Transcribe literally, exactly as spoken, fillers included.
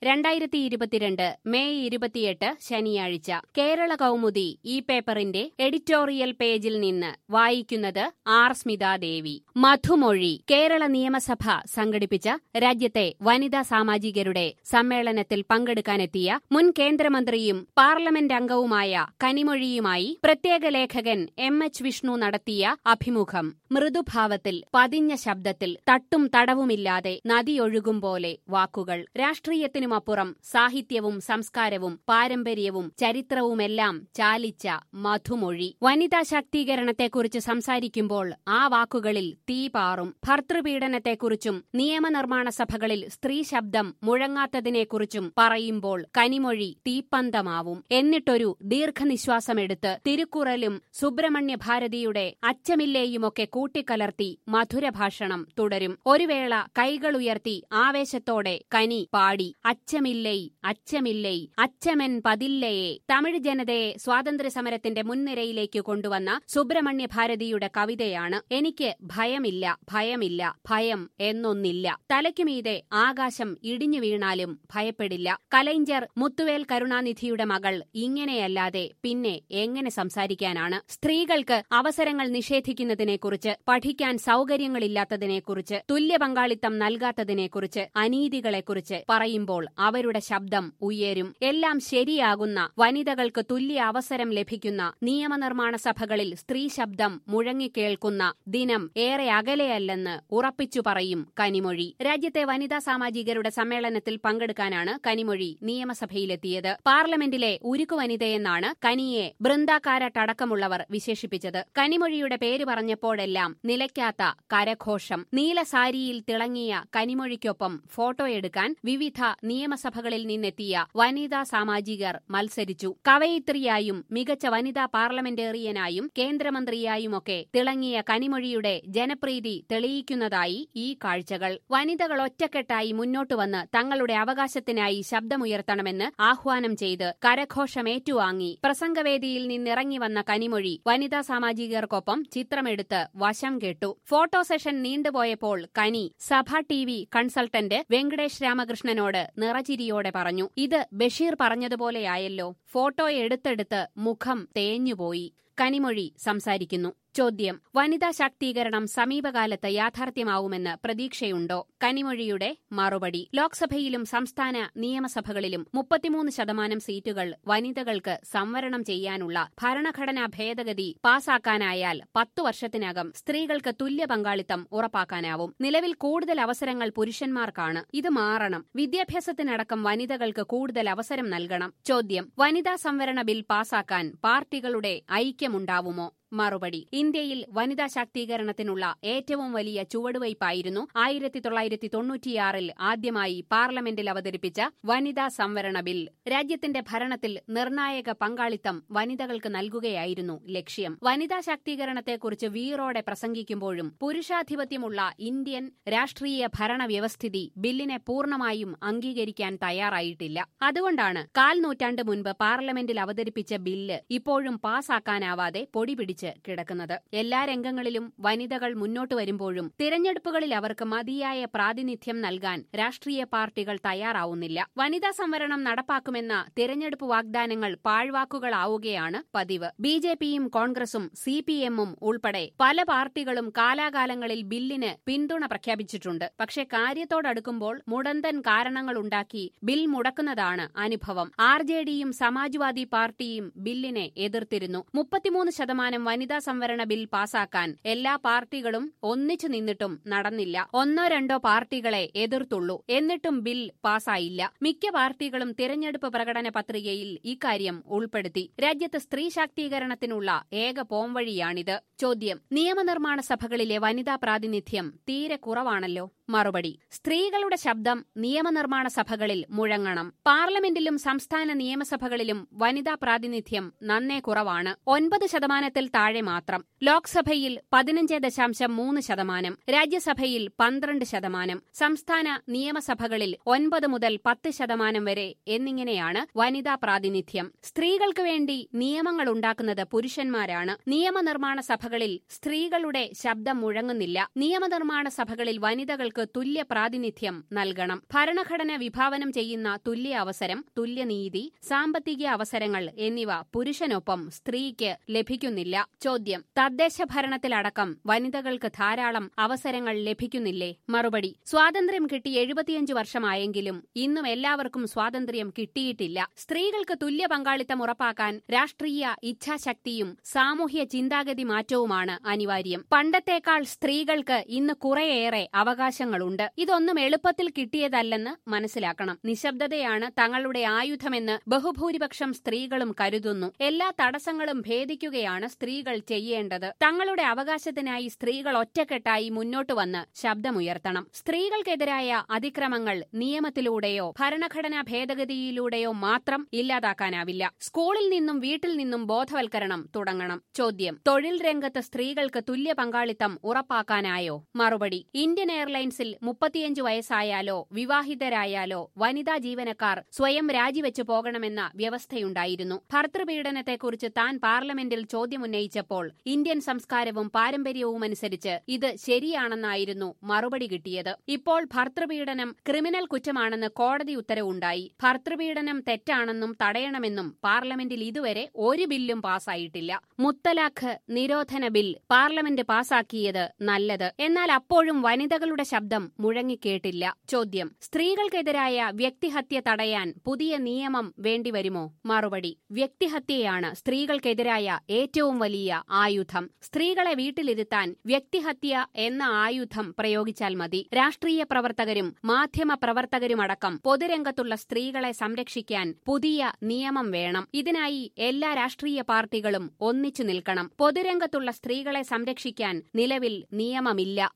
രണ്ടായിരത്തി ഇരുപത്തിരണ്ട് മെയ് ഇരുപത്തിയെട്ട് ശനിയാഴ്ച കേരള കൗമുദി ഈ പേപ്പറിന്റെ എഡിറ്റോറിയൽ പേജിൽ നിന്ന് വായിക്കുന്നത് ആർ സ്മിതാദേവി. മധുമൊഴി. കേരള നിയമസഭ സംഘടിപ്പിച്ച രാജ്യത്തെ വനിതാ സാമാജികരുടെ സമ്മേളനത്തിൽ പങ്കെടുക്കാനെത്തിയ മുൻ കേന്ദ്രമന്ത്രിയും പാർലമെന്റ് അംഗവുമായ കനിമൊഴിയുമായി പ്രത്യേക ലേഖകൻ എം എച്ച് വിഷ്ണു നടത്തിയ അഭിമുഖം. മൃദുഭാവത്തിൽ, പതിഞ്ഞ ശബ്ദത്തിൽ, തട്ടും തടവുമില്ലാതെ നദിയൊഴുകും പോലെ വാക്കുകൾ. രാഷ്ട്രീയത്തിനുമപ്പുറം സാഹിത്യവും സംസ്കാരവും പാരമ്പര്യവും ചരിത്രവുമെല്ലാം ചാലിച്ച മധുമൊഴി. വനിതാ ശാക്തീകരണത്തെക്കുറിച്ച് സംസാരിക്കുമ്പോൾ ആ വാക്കുകളിൽ തീ പാറും. ഭർതൃപീഡനത്തെക്കുറിച്ചും നിയമനിർമ്മാണ സഭകളിൽ സ്ത്രീ ശബ്ദം മുഴങ്ങാത്തതിനെക്കുറിച്ചും പറയുമ്പോൾ കനിമൊഴി തീപ്പന്തമാവും. എന്നിട്ടൊരു ദീർഘനിശ്വാസമെടുത്ത് തിരുക്കുറലും സുബ്രഹ്മണ്യ ഭാരതിയുടെ അച്ചമില്ലേയുമൊക്കെ കൂട്ടിക്കലർത്തി മധുരഭാഷണം തുടരും. ഒരു വേള കൈകളുയർത്തി ആവേശത്തോടെ കനി പാടി അച്ചമില്ലൈ അച്ചമില്ലൈ അച്ചമൻ പതില്ലയെ. തമിഴ് ജനതയെ സ്വാതന്ത്ര്യസമരത്തിന്റെ മുൻനിരയിലേക്ക് കൊണ്ടുവന്ന സുബ്രഹ്മണ്യ ഭാരതിയുടെ കവിതയാണ്. എനിക്ക് ഭയമില്ല ഭയമില്ല ഭയം എന്നൊന്നില്ല. തലയ്ക്കുമീതെ ആകാശം ഇടിഞ്ഞു വീണാലും ഭയപ്പെടില്ല. കലൈഞ്ചർ മുത്തുവേൽ കരുണാനിധിയുടെ മകൾ ഇങ്ങനെയല്ലാതെ പിന്നെ എങ്ങനെ സംസാരിക്കാനാണ്? സ്ത്രീകൾക്ക് അവസരങ്ങൾ നിഷേധിക്കുന്നതിനെക്കുറിച്ച്, പഠിക്കാൻ സൗകര്യങ്ങളില്ലാത്തതിനെക്കുറിച്ച്, തുല്യ പങ്കാളിത്തം നൽകാത്തതിനെക്കുറിച്ച്, അനീതികളെക്കുറിച്ച് പറയുമ്പോൾ അവരുടെ ശബ്ദം ഉയരും. എല്ലാം ശരിയാകുന്ന, വനിതകൾക്ക് തുല്യ അവസരം ലഭിക്കുന്ന നിയമനിർമ്മാണ സഭകളിൽ സ്ത്രീ ശബ്ദം മുഴങ്ങിക്കേൾക്കുന്ന ദിനം ഏറെ അകലെയല്ലെന്ന് ഉറപ്പിച്ചു പറയും കനിമൊഴി. രാജ്യത്തെ വനിതാ സാമാജികരുടെ സമ്മേളനത്തിൽ പങ്കെടുക്കാനാണ് കനിമൊഴി നിയമസഭയിലെത്തിയത്. പാർലമെന്റിലെ ഉരുക്കു വനിതയെന്നാണ് കനിയെ ബൃന്ദാകാരട്ടടക്കമുള്ളവർ വിശേഷിപ്പിച്ചത്. കനിമൊഴിയുടെ പേര് പറഞ്ഞപ്പോഴെല്ലാം നിലയ്ക്കാത്ത കരഘോഷം. നീലസാരിയിൽ തിളങ്ങിയ കനിമൊഴിക്കൊപ്പം ഫോട്ടോയെടുക്കാൻ വിവിധ നിയമസഭകളിൽ നിന്നെത്തിയ വനിതാ സാമാജികർ മത്സരിച്ചു. കവയിത്രിയായും മികച്ച വനിതാ പാർലമെന്റേറിയനായും കേന്ദ്രമന്ത്രിയായുമൊക്കെ തിളങ്ങിയ കനിമൊഴിയുടെ ജനപ്രീതി തെളിയിക്കുന്നതായി ഈ കാഴ്ചകൾ. വനിതകൾ ഒറ്റക്കെട്ടായി മുന്നോട്ടുവന്ന് തങ്ങളുടെ അവകാശത്തിനായി ശബ്ദമുയർത്തണമെന്ന് ആഹ്വാനം ചെയ്ത് കരഘോഷമേറ്റുവാങ്ങി പ്രസംഗവേദിയിൽ നിന്നിറങ്ങി വന്ന കനിമൊഴി വനിതാ സാമാജികർക്കൊപ്പം ചിത്രമെടുത്ത് വശം കെട്ടു. ഫോട്ടോ സെഷൻ നീണ്ടുപോയപ്പോൾ കനി സഭ ടി വി കൺസൾട്ടന്റ് വെങ്കടേഷ് രാമകൃഷ്ണനോട് നിറചിരിയോടെ പറഞ്ഞു, ഇത് ബഷീർ പറഞ്ഞതുപോലെയായല്ലോ. ഫോട്ടോ എടുത്തെടുത്ത് മുഖം തേഞ്ഞുപോയി. കനിമൊഴി സംസാരിക്കുന്നു. ചോദ്യം: വനിതാ ശാക്തീകരണം സമീപകാലത്ത് യാഥാർത്ഥ്യമാവുമെന്ന് പ്രതീക്ഷയുണ്ടോ? കനിമൊഴിയുടെ മറുപടി: ലോക്സഭയിലും സംസ്ഥാന നിയമസഭകളിലും മുപ്പത്തിമൂന്ന് ശതമാനം സീറ്റുകൾ വനിതകൾക്ക് സംവരണം ചെയ്യാനുള്ള ഭരണഘടനാ ഭേദഗതി പാസാക്കാനായാൽ പത്തു വർഷത്തിനകം സ്ത്രീകൾക്ക് തുല്യ പങ്കാളിത്തം ഉറപ്പാക്കാനാവും. നിലവിൽ കൂടുതൽ അവസരങ്ങൾ പുരുഷന്മാർക്കാണ്. ഇത് മാറണം. വിദ്യാഭ്യാസത്തിനടക്കം വനിതകൾക്ക് കൂടുതൽ അവസരം നൽകണം. ചോദ്യം: വനിതാ സംവരണ ബിൽ പാസാക്കാൻ പാർട്ടികളുടെ ഐക്യമുണ്ടാവുമോ? മറുപടി: ഇന്ത്യയിൽ വനിതാ ശാക്തീകരണത്തിനുള്ള ഏറ്റവും വലിയ ചുവടുവയ്പായിരുന്നു ആയിരത്തി തൊള്ളായിരത്തി തൊണ്ണൂറ്റിയാറിൽ ആദ്യമായി പാർലമെന്റിൽ അവതരിപ്പിച്ച വനിതാ സംവരണ ബിൽ. രാജ്യത്തിന്റെ ഭരണത്തിൽ നിർണായക പങ്കാളിത്തം വനിതകൾക്ക് നൽകുകയായിരുന്നു ലക്ഷ്യം. വനിതാ ശാക്തീകരണത്തെക്കുറിച്ച് വീറോടെ പ്രസംഗിക്കുമ്പോഴും പുരുഷാധിപത്യമുള്ള ഇന്ത്യൻ രാഷ്ട്രീയ ഭരണവ്യവസ്ഥിതി ബില്ലിനെ പൂർണ്ണമായും അംഗീകരിക്കാൻ തയ്യാറായിട്ടില്ല. അതുകൊണ്ടാണ് കാൽ നൂറ്റാണ്ട് മുൻപ് പാർലമെന്റിൽ അവതരിപ്പിച്ച ബില്ല് ഇപ്പോഴും പാസാക്കാനാവാതെ പൊടിപിടിച്ച് കിടക്കുന്നത്. എല്ലാ രംഗങ്ങളിലും വനിതകൾ മുന്നോട്ട് വരുമ്പോഴും തിരഞ്ഞെടുപ്പുകളിൽ അവർക്ക് മതിയായ പ്രാതിനിധ്യം നൽകാൻ രാഷ്ട്രീയ പാർട്ടികൾ തയ്യാറാവുന്നില്ല. വനിതാ സംവരണം നടപ്പാക്കുമെന്ന തിരഞ്ഞെടുപ്പ് വാഗ്ദാനങ്ങൾ പാഴ്വാക്കുകളാവുകയാണ് പതിവ്. ബി ജെ പിയും കോൺഗ്രസും സി പി എമ്മും ഉൾപ്പെടെ പല പാർട്ടികളും കാലാകാലങ്ങളിൽ ബില്ലിന് പിന്തുണ പ്രഖ്യാപിച്ചിട്ടുണ്ട്. പക്ഷേ കാര്യത്തോടടുക്കുമ്പോൾ മുടന്തൻ കാരണങ്ങളുണ്ടാക്കി ബിൽ മുടക്കുന്നതാണ് അനുഭവം. ആർ ജെ ഡിയും സമാജ്വാദി പാർട്ടിയും ബില്ലിനെ എതിർത്തിരുന്നു. മുപ്പത്തിമൂന്ന് ശതമാനം വനിതാ സംവരണ ബിൽ പാസാക്കാൻ എല്ലാ പാർട്ടികളും ഒന്നിച്ചു നിന്നിട്ടും നടന്നില്ല. ഒന്നോ രണ്ടോ പാർട്ടികളെ എതിർത്തുള്ളൂ. എന്നിട്ടും ബിൽ പാസായില്ല. മിക്ക പാർട്ടികളും തിരഞ്ഞെടുപ്പ് പ്രകടന പത്രികയിൽ ഇക്കാര്യം ഉൾപ്പെടുത്തി. രാജ്യത്ത് സ്ത്രീ ശാക്തീകരണത്തിനുള്ള ഏക പോംവഴിയാണിത്. ചോദ്യം: നിയമനിർമ്മാണ സഭകളിലെ വനിതാ പ്രാതിനിധ്യം തീരെ കുറവാണല്ലോ. മറുപടി: സ്ത്രീകളുടെ ശബ്ദം നിയമനിർമ്മാണ സഭകളിൽ മുഴങ്ങണം. പാർലമെന്റിലും സംസ്ഥാന നിയമസഭകളിലും വനിതാ പ്രാതിനിധ്യം നന്നേ കുറവാണ്. ഒൻപത് ശതമാനത്തിൽ താഴെ മാത്രം. ലോക്സഭയിൽ പതിനഞ്ച് ദശാംശം മൂന്ന് ശതമാനം, രാജ്യസഭയിൽ പന്ത്രണ്ട് ശതമാനം, സംസ്ഥാന നിയമസഭകളിൽ ഒൻപത് മുതൽ പത്ത് ശതമാനം വരെ എന്നിങ്ങനെയാണ് വനിതാ പ്രാതിനിധ്യം. സ്ത്രീകൾക്ക് വേണ്ടി നിയമങ്ങൾ ഉണ്ടാക്കുന്നത് പുരുഷന്മാരാണ്. നിയമനിർമ്മാണ സഭകളിൽ സ്ത്രീകളുടെ ശബ്ദം മുഴങ്ങുന്നില്ല. നിയമനിർമ്മാണ സഭകളിൽ വനിതകൾക്ക് തുല്യ പ്രാതിനിധ്യം നൽകണം. ഭരണഘടന വിഭാവനം ചെയ്യുന്ന തുല്യ അവസരം, തുല്യനീതി, സാമ്പത്തിക അവസരങ്ങൾ എന്നിവ പുരുഷനൊപ്പം സ്ത്രീക്ക് ലഭിക്കുന്നില്ല. ചോദ്യം: തദ്ദേശ ഭരണത്തിലടക്കം വനിതകൾക്ക് ധാരാളം അവസരങ്ങൾ ലഭിക്കുന്നില്ലേ? മറുപടി: സ്വാതന്ത്ര്യം കിട്ടി എഴുപത്തിയഞ്ച് വർഷമായെങ്കിലും ഇന്നും എല്ലാവർക്കും സ്വാതന്ത്ര്യം കിട്ടിയിട്ടില്ല. സ്ത്രീകൾക്ക് തുല്യ പങ്കാളിത്തം ഉറപ്പാക്കാൻ രാഷ്ട്രീയ ഇച്ഛാശക്തിയും സാമൂഹ്യ ചിന്താഗതി മാറ്റവുമാണ് അനിവാര്യം. പണ്ടത്തേക്കാൾ സ്ത്രീകൾക്ക് ഇന്ന് കുറേയേറെ അവകാശങ്ങളുണ്ട്. ഇതൊന്നും എളുപ്പത്തിൽ കിട്ടിയതല്ലെന്ന് മനസ്സിലാക്കണം. നിശബ്ദതയാണ് തങ്ങളുടെ ആയുധമെന്ന് ബഹുഭൂരിപക്ഷം സ്ത്രീകളും കരുതുന്നു. എല്ലാ തടസ്സങ്ങളും ഭേദിക്കുകയാണ് സ്ത്രീകൾ ചെയ്യേണ്ടത്. തങ്ങളുടെ അവകാശത്തിനായി സ്ത്രീകൾ ഒറ്റക്കെട്ടായി മുന്നോട്ടു വന്ന് ശബ്ദമുയർത്തണം. സ്ത്രീകൾക്കെതിരായ അതിക്രമങ്ങൾ നിയമത്തിലൂടെയോ ഭരണഘടനാ ഭേദഗതിയിലൂടെയോ മാത്രം ഇല്ലാതാക്കാനാവില്ല. സ്കൂളിൽ നിന്നും വീട്ടിൽ നിന്നും ബോധവൽക്കരണം തുടങ്ങണം. ചോദ്യം: തൊഴിൽ രംഗത്ത് സ്ത്രീകൾക്ക് തുല്യ പങ്കാളിത്തം ഉറപ്പാക്കാനായോ? മറുപടി: ഇന്ത്യൻ എയർലൈൻസിൽ മുപ്പത്തിയഞ്ച് വയസ്സായാലോ വിവാഹിതരായാലോ വനിതാ ജീവനക്കാർ സ്വയം രാജിവെച്ചു പോകണമെന്ന വ്യവസ്ഥയുണ്ടായിരുന്നു. ഭർതൃപീഡനത്തെക്കുറിച്ച് താൻ പാർലമെന്റിൽ ചോദ്യമുന്നയിച്ചപ്പോൾ ഇന്ത്യൻ സംസ്കാരവും പാരമ്പര്യവുമനുസരിച്ച് ഇത് ശരിയാണെന്നായിരുന്നു മറുപടി കിട്ടിയത്. ഇപ്പോൾ ഭർതൃപീഡനം ക്രിമിനൽ കുറ്റമാണെന്ന് കോടതി ഉത്തരവുണ്ടായി. ഭർതൃപീഡനം തെറ്റാണെന്നും തടയണമെന്നും പാർലമെന്റിൽ ഇതുവരെ ഒരു ബില്ലും പാസായിട്ടില്ല. മുത്തലാഖ് നിരോധന ബിൽ പാർലമെന്റ് പാസാക്കിയത് നല്ലത്. എന്നാൽ അപ്പോഴും വനിതകളുടെ ശബ്ദം മുഴങ്ങിക്കേട്ടില്ല. ചോദ്യം: സ്ത്രീകൾക്കെതിരായ വ്യക്തിഹത്യ തടയാൻ പുതിയ നിയമം വേണ്ടിവരുമോ? മറുപടി: വ്യക്തിഹത്യയാണ് സ്ത്രീകൾക്കെതിരായ ഏറ്റവും വലിയ ആയുധം. സ്ത്രീകളെ വീട്ടിലിരുത്താൻ വ്യക്തിഹത്യ എന്ന ആയുധം പ്രയോഗിച്ചാൽ മതി. രാഷ്ട്രീയ പ്രവർത്തകരും മാധ്യമ പ്രവർത്തകരുമടക്കം പൊതുരംഗത്തുള്ള സ്ത്രീകളെ സംരക്ഷിക്കാൻ പുതിയ നിയമം വേണം. ഇതിനായി എല്ലാ രാഷ്ട്രീയ പാർട്ടികളും ഒന്നിച്ചു നിൽക്കണം. പൊതുരംഗത്തുള്ള സ്ത്രീകളെ സംരക്ഷിക്കാൻ നിലവിൽ നിയമമില്ല.